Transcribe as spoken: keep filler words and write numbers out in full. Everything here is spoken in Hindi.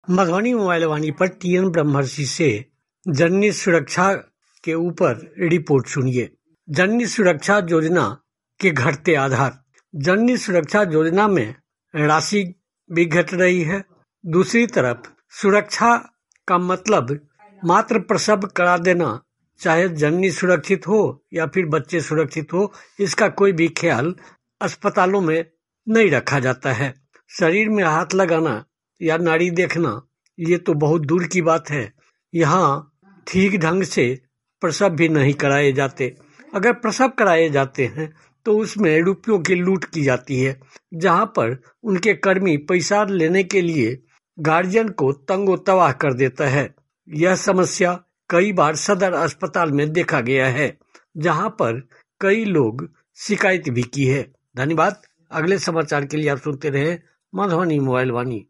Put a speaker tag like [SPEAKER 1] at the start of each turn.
[SPEAKER 1] मधुबनी मोबाइल वाणी पर टीएन ब्रह्मर्षि से जननी सुरक्षा के ऊपर रिपोर्ट सुनिए। जननी सुरक्षा योजना के घटते आधार। जननी सुरक्षा योजना में राशि भी घट रही है। दूसरी तरफ सुरक्षा का मतलब मात्र प्रसव करा देना, चाहे जननी सुरक्षित हो या फिर बच्चे सुरक्षित हो, इसका कोई भी ख्याल अस्पतालों में नहीं रखा जाता है। शरीर में हाथ लगाना या नाड़ी देखना ये तो बहुत दूर की बात है। यहाँ ठीक ढंग से प्रसव भी नहीं कराए जाते। अगर प्रसव कराए जाते हैं तो उसमें रुपयों की लूट की जाती है, जहाँ पर उनके कर्मी पैसा लेने के लिए गार्जियन को तंगो तबाह कर देता है। यह समस्या कई बार सदर अस्पताल में देखा गया है, जहाँ पर कई लोग शिकायत भी की है। धन्यवाद। अगले समाचार के लिए आप सुनते रहे मधुबनी मोबाइल वाणी।